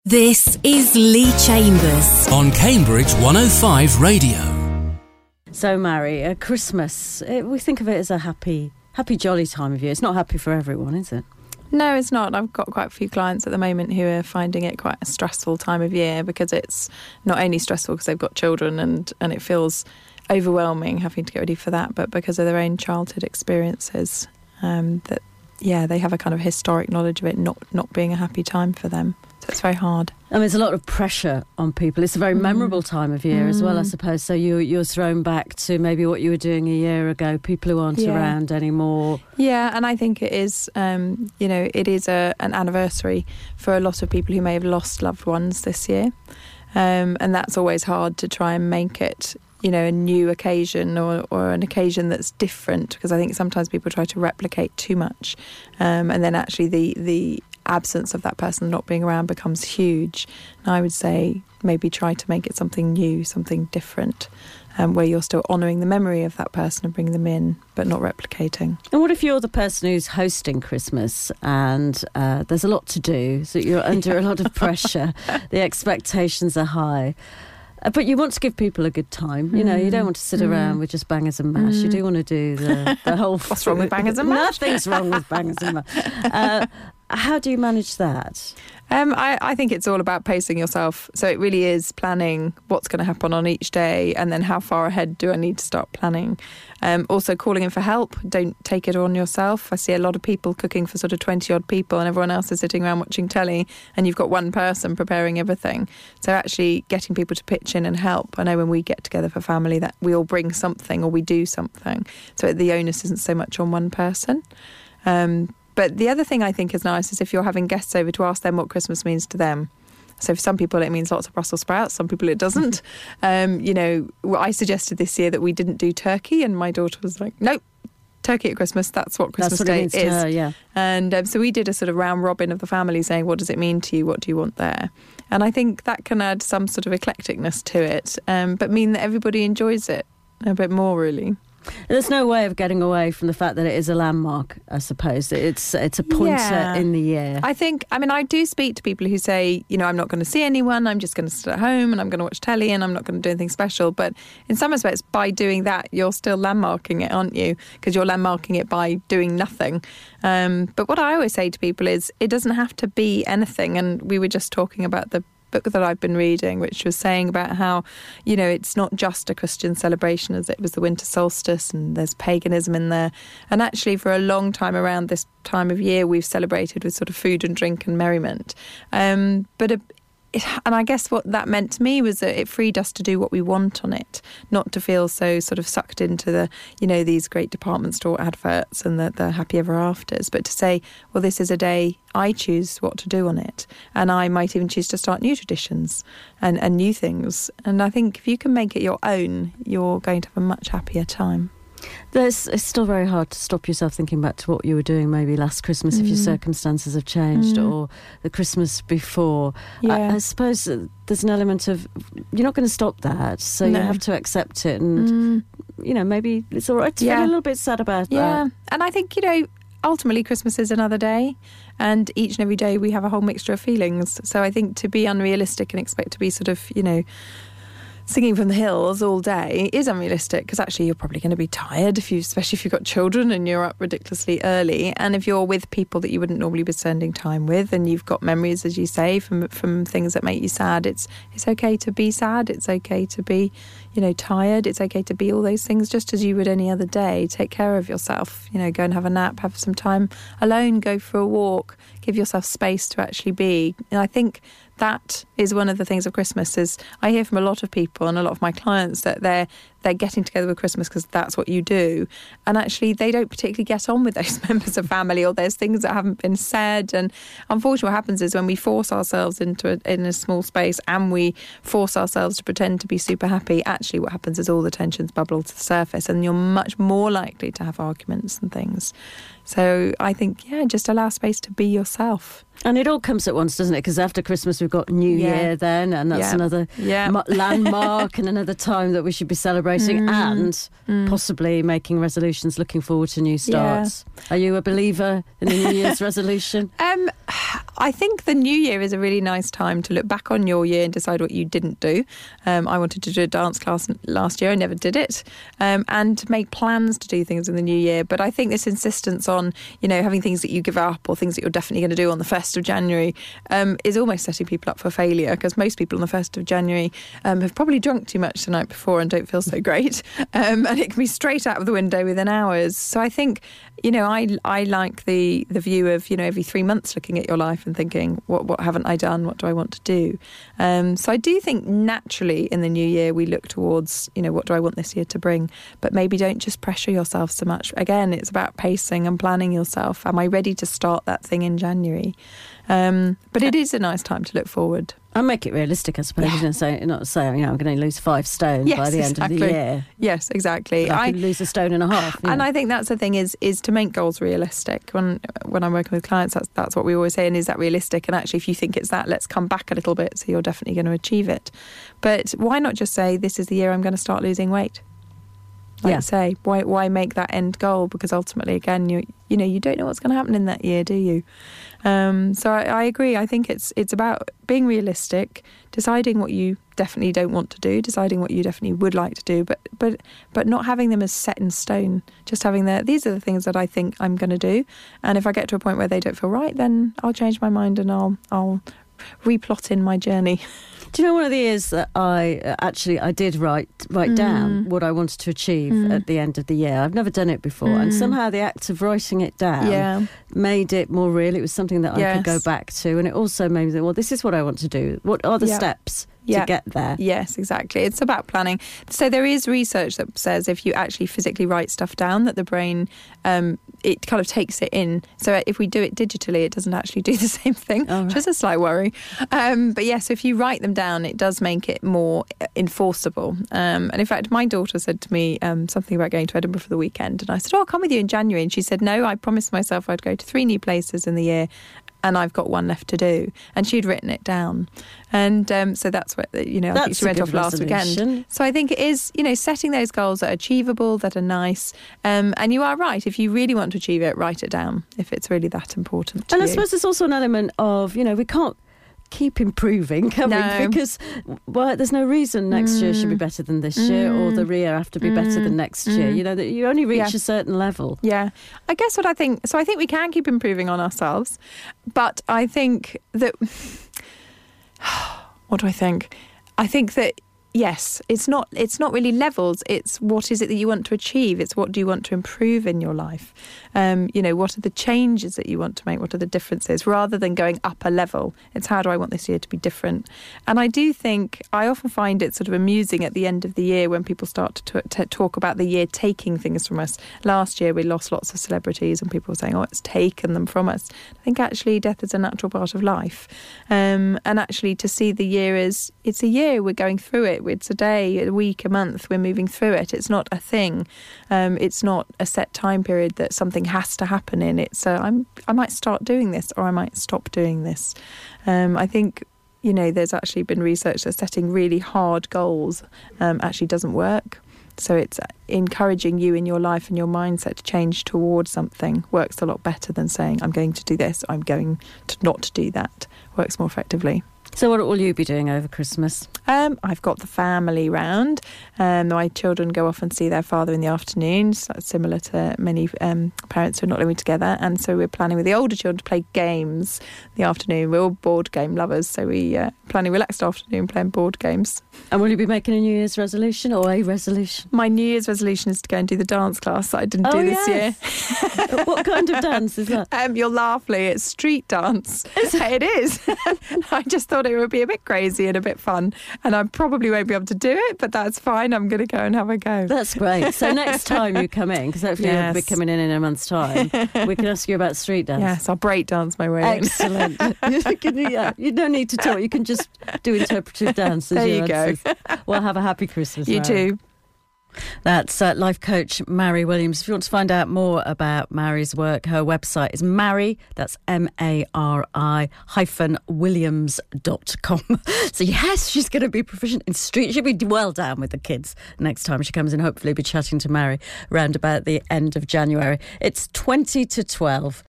This is Lee Chambers on Cambridge 105 Radio. So, Mary, Christmas, we think of it as a happy, jolly time of year. It's not happy for everyone, is it? No, it's not. I've got quite a few clients at the moment who are finding it quite a stressful time of year because it's not only stressful because they've got children and it feels overwhelming having to get ready for that, but because of their own childhood experiences, they have a kind of historic knowledge of it not being a happy time for them. So it's very hard. I mean, there's a lot of pressure on people. It's a very memorable time of year as well, I suppose. So you're thrown back to maybe what you were doing a year ago, people who aren't around anymore. Yeah, and I think it is, it is an anniversary for a lot of people who may have lost loved ones this year. And that's always hard to try and make it, a new occasion or an occasion that's different, because I think sometimes people try to replicate too much. And then actually the absence of that person not being around becomes huge. And I would say maybe try to make it something new, something different, where you're still honouring the memory of that person and bringing them in, but not replicating. And what if you're the person who's hosting Christmas and there's a lot to do, so you're under a lot of pressure, the expectations are high, but you want to give people a good time. You don't want to sit around with just bangers and mash. You do want to do the whole... What's wrong with bangers and mash? Nothing's wrong with bangers and mash. How do you manage that? I think it's all about pacing yourself. So it really is planning what's going to happen on each day and then how far ahead do I need to start planning. Also calling in for help. Don't take it on yourself. I see a lot of people cooking for sort of 20-odd people and everyone else is sitting around watching telly and you've got one person preparing everything. So actually getting people to pitch in and help. I know when we get together for family that we all bring something or we do something. So the onus isn't so much on one person. But the other thing I think is nice is if you're having guests over to ask them what Christmas means to them. So for some people it means lots of Brussels sprouts, some people it doesn't. I suggested this year that we didn't do turkey and my daughter was like, nope, turkey at Christmas, that's what Christmas Day is. Her, yeah. And so we did a sort of round robin of the family saying, what does it mean to you? What do you want there? And I think that can add some sort of eclecticness to it, but mean that everybody enjoys it a bit more, really. There's no way of getting away from the fact that it is a landmark, I suppose. It's a pointer in the year. I do speak to people who say, I'm not going to see anyone, I'm just going to sit at home and I'm going to watch telly and I'm not going to do anything special. But in some respects, by doing that, you're still landmarking it, aren't you? Because you're landmarking it by doing nothing. But what I always say to people is it doesn't have to be anything. And we were just talking about the book that I've been reading, which was saying about how, it's not just a Christian celebration as it was the winter solstice and there's paganism in there. And actually for a long time around this time of year, we've celebrated with sort of food and drink and merriment. And I guess what that meant to me was that it freed us to do what we want on it, not to feel so sort of sucked into the, these great department store adverts and the happy ever afters, but to say, well, this is a day I choose what to do on it. And I might even choose to start new traditions and new things. And I think if you can make it your own, you're going to have a much happier time. It's still very hard to stop yourself thinking back to what you were doing maybe last Christmas if your circumstances have changed or the Christmas before. Yeah. I suppose there's an element of you're not going to stop that, so you have to accept it and, maybe it's all right to feel a little bit sad about that. Yeah, and I think, ultimately Christmas is another day and each and every day we have a whole mixture of feelings. So I think to be unrealistic and expect to be sort of, singing from the hills all day is unrealistic because actually you're probably going to be tired, especially if you've got children and you're up ridiculously early. And if you're with people that you wouldn't normally be spending time with and you've got memories, as you say, from things that make you sad, it's okay to be sad. It's okay to be, tired. It's okay to be all those things just as you would any other day. Take care of yourself, go and have a nap, have some time alone, go for a walk, give yourself space to actually be. And I think that is one of the things of Christmas is I hear from a lot of people and a lot of my clients that they're getting together with Christmas because that's what you do. And actually they don't particularly get on with those members of family or there's things that haven't been said. And unfortunately what happens is when we force ourselves in a small space and we force ourselves to pretend to be super happy, actually what happens is all the tensions bubble to the surface and you're much more likely to have arguments and things. So I think, just allow space to be yourself. And it all comes at once, doesn't it? Because after Christmas we've got New Year then, and that's another landmark and another time that we should be celebrating celebrating and possibly making resolutions, looking forward to new starts. Are you a believer in the New Year's resolution? I think the new year is a really nice time to look back on your year and decide what you didn't do. I wanted to do a dance class last year. I never did it. And make plans to do things in the new year. But I think this insistence on, having things that you give up or things that you're definitely going to do on the 1st of January is almost setting people up for failure, because most people on the 1st of January have probably drunk too much the night before and don't feel so great. And it can be straight out of the window within hours. So I think, I like the view of, every 3 months looking at your life and thinking, what haven't I done? What do I want to do? So I do think naturally in the new year we look towards, what do I want this year to bring? But maybe don't just pressure yourself so much. Again, it's about pacing and planning yourself. Am I ready to start that thing in January? But it is a nice time to look forward. And make it realistic, I suppose. Not saying, I'm going to lose 5 stone by the end of the year. Yes, exactly. I could lose 1.5 stones. And I think that's the thing is to make goals realistic. When I'm working with clients, that's what we always say. And is that realistic? And actually, if you think it's that, let's come back a little bit so you're definitely going to achieve it. But why not just say, this is the year I'm going to start losing weight? Like say, why make that end goal? Because ultimately, again, you don't know what's going to happen in that year, do you? So I agree. I think it's about being realistic, deciding what you definitely don't want to do, deciding what you definitely would like to do, but not having them as set in stone. Just having these are the things that I think I'm going to do, and if I get to a point where they don't feel right, then I'll change my mind and I'll replot in my journey. Do you know one of the years that I did write down what I wanted to achieve at the end of the year? I've never done it before, and somehow the act of writing it down made it more real. It was something that I could go back to, and it also made me think, well, this is what I want to do. What are the steps to get there? Yes, exactly. It's about planning. So there is research that says if you actually physically write stuff down, that the brain, it kind of takes it in. So if we do it digitally, it doesn't actually do the same thing, which is a slight worry. But yes, if you write them down, it does make it more enforceable. And in fact, my daughter said to me something about going to Edinburgh for the weekend. And I said, I'll come with you in January. And she said, no, I promised myself I'd go to 3 new places in the year, and I've got 1 left to do. And she'd written it down. And so that's what, I think she went off last weekend. So I think it is, setting those goals that are achievable, that are nice. And you are right. If you really want to achieve it, write it down if it's really that important to you. And I suppose there's also an element of, we can't keep improving, can we? Because there's no reason next year should be better than this year, or the year after be better than next year. That you only reach a certain level. Yeah. I guess what I think we can keep improving on ourselves, but I think that what do I think? I think that yes, it's not really levels. It's what is it that you want to achieve? It's what do you want to improve in your life? What are the changes that you want to make? What are the differences? Rather than going up a level, it's how do I want this year to be different? And I do think, I often find it sort of amusing at the end of the year when people start to talk about the year taking things from us. Last year we lost lots of celebrities and people were saying, it's taken them from us. I think actually death is a natural part of life. And actually to see the year as, it's a year, we're going through it. It's a day, a week, a month, we're moving through it. It's not a thing. It's not a set time period that something has to happen in. It's I might start doing this or I might stop doing this. I think, there's actually been research that setting really hard goals actually doesn't work. So it's encouraging you in your life and your mindset to change towards something works a lot better than saying, I'm going to do this, I'm going to not do that. Works more effectively. So what will you be doing over Christmas? I've got the family round. My children go off and see their father in the afternoons, similar to many parents who are not living together. And so we're planning with the older children to play games in the afternoon. We're all board game lovers, so we planning a relaxed afternoon playing board games. And will you be making a New Year's resolution or a resolution? My New Year's resolution is to go and do the dance class that I didn't do this year. What kind of dance is that? You'll laugh, Lee. It's street dance. It is. I just thought it would be a bit crazy and a bit fun, and I probably won't be able to do it, but that's fine. I'm going to go and have a go. That's great. So next time you come in, because hopefully you'll be coming in a month's time, we can ask you about street dance. Yes, I'll break dance my way Excellent. You don't need to talk. You can just do interpretive dance. There you go. Well, have a happy Christmas. You too. That's life coach Mary Williams. If you want to find out more about Mary's work, her website is Mary, that's MARI-Williams.com. So yes, she's going to be proficient in street. She'll be well down with the kids next time she comes in. Hopefully be chatting to Mary around about the end of January. It's 20 to 12.